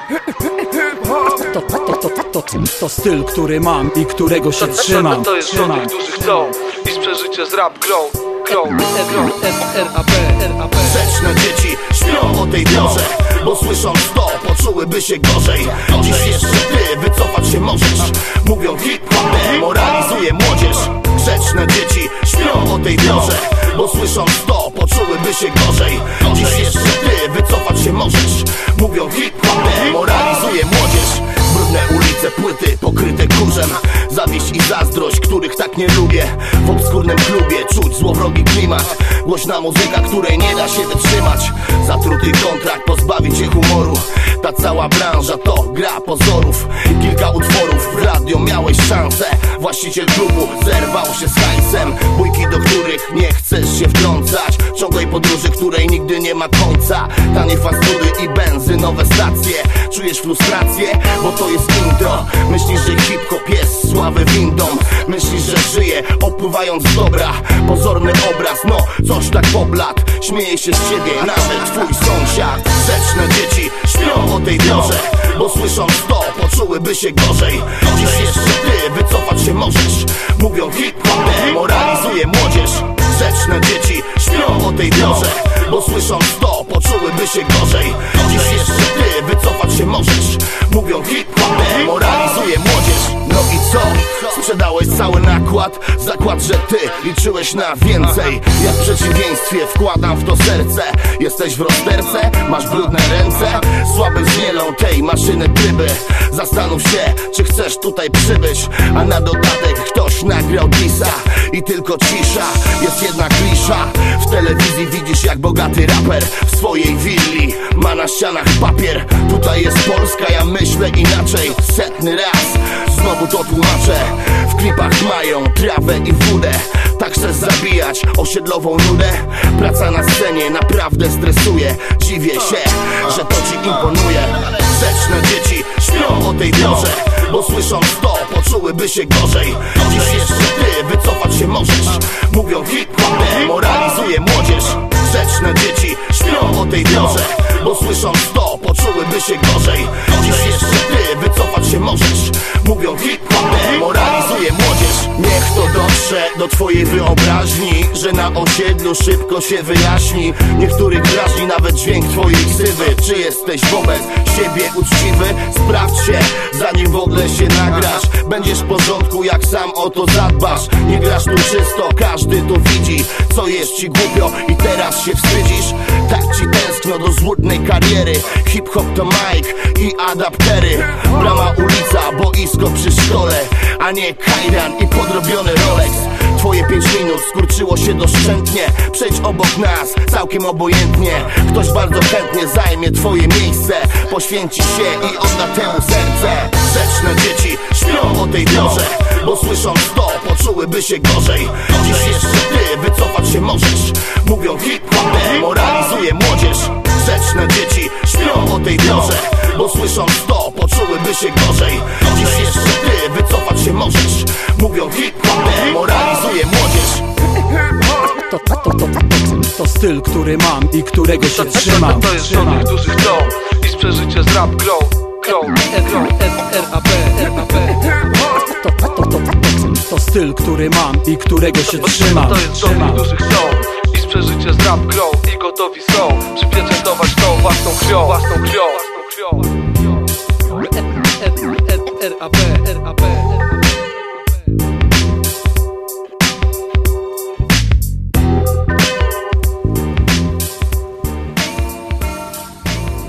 To styl, który mam i którego się trzymam. To jest dla tych, którzy chcą iść przeżycie z rap grą. Grzeczne dzieci śpią o tej porze, bo słysząc to poczułyby się gorzej. Dziś jeszcze ty wycofać się możesz. Mówią hip-hop demoralizuje młodzież. Grzeczne dzieci śpią o tej porze, bo słysząc to poczułyby się gorzej. Dziś jeszcze ty wycofać się możesz. Mówią hip-hop demoralizuje młodzież. Brudne ulice, płyty pokryte kurzem, zawiść i zazdrość, których tak nie lubię. W obskurnym klubie czuć złowrogi klimat, głośna muzyka, której nie da się wytrzymać. Zatruty kontrakt pozbawić się humoru. Ta cała branża to gra pozorów. Kilka utworów w radio miałeś szansę. Właściciel klubu zerwał się z hajsem. Bójki, do których nie chcesz się wtrącać. Ciągłej podróży, której nigdy nie ma końca. Tanie fast foody i benzynowe stacje. Czujesz frustrację, bo to jest intro. Myślisz, że hip-hop jest sławy windą. Myślisz, że żyje opływając z dobra. Pozorny obraz, no coś tak poblat. Śmieje się z ciebie nawet twój sąsiad. Grzeczne dzieci śpią o tej porze, bo słysząc to poczułyby się gorzej. Dziś jeszcze ty wycofać się możesz. Mówią hip-hop demoralizuje młodzież. Grzeczne dzieci śpią o tej porze, bo słysząc to poczułyby się gorzej. Dziś jeszcze ty wycofać się możesz. Mówią hip-hop demoralizuje młodzież. No i co? Sprzedałeś cały nakład. Zakład, że ty liczyłeś na więcej. Ja w przeciwieństwie wkładam w to serce. Jesteś w rozterce, masz brudne ręce. Słaby zmielą tej maszyny tryby. Zastanów się, czy chcesz tutaj przybyć. A na dodatek ktoś nagrał disa i tylko cisza. Jest jedna klisza. W telewizji widzisz, jak bogaty raper w swojej willi ma na ścianach papier. Tutaj jest Polska, ja myślę inaczej. Setny raz znowu to tłumaczę. W klipach mają trawę i wódę. Tak chcesz zabijać osiedlową nudę. Praca na scenie naprawdę stresuje. Dziwię się, że to ci imponuje. Grzeczne dzieci śpią o tej porze, bo słysząc to poczułyby się gorzej. Dziś jeszcze ty wycofać się możesz. Mówią hip-hop demoralizuje młodzież. Grzeczne dzieci śpią o tej porze, bo słysząc to poczułyby się gorzej. Dziś jeszcze ty wycofać się możesz. Mówią hip-hop demoralizuje młodzież. Niech to dotrze do twojej wyobraźni, że na osiedlu szybko się wyjaśni. Niektórych drażni nawet dźwięk twojej ksywy. Czy jesteś wobec siebie uczciwy? Sprawdź się, zanim w ogóle się nagrasz. Będziesz w porządku, jak sam o to zadbasz. Nie grasz tu czysto, każdy to widzi. Co jest ci głupio i teraz się wstydzisz? Tak ci tęskno do złudnej kariery. Hip-hop to mic i adaptery. Brama, ulica, boisko przy szkole, a nie kajdan i podrobiony Rolex. Twoje 5 minut skurczyło się doszczętnie. Przejdź obok nas, całkiem obojętnie. Ktoś bardzo chętnie zajmie twoje miejsce. Poświęci się i odda temu serce. Grzeczne dzieci śpią o tej porze, bo słysząc to poczułyby się gorzej. Dziś jeszcze ty wycofać się możesz. Mówią hip-hop demoralizuje młodzież. Grzeczne dzieci śpią o tej porze, bo słysząc to poczułyby się gorzej. Dziś jeszcze ty wycofać się możesz. Mówią hip-hop demoralizuje młodzież. To styl, który mam i którego się trzymam. To jest dla tych, którzy chcą iść przeżycie z rap grą. To styl, który mam i którego się trzymam. To jest dla tych, którzy chcą iść przeżycie z rap grą i gotowi są przypieczętować to własną krwią.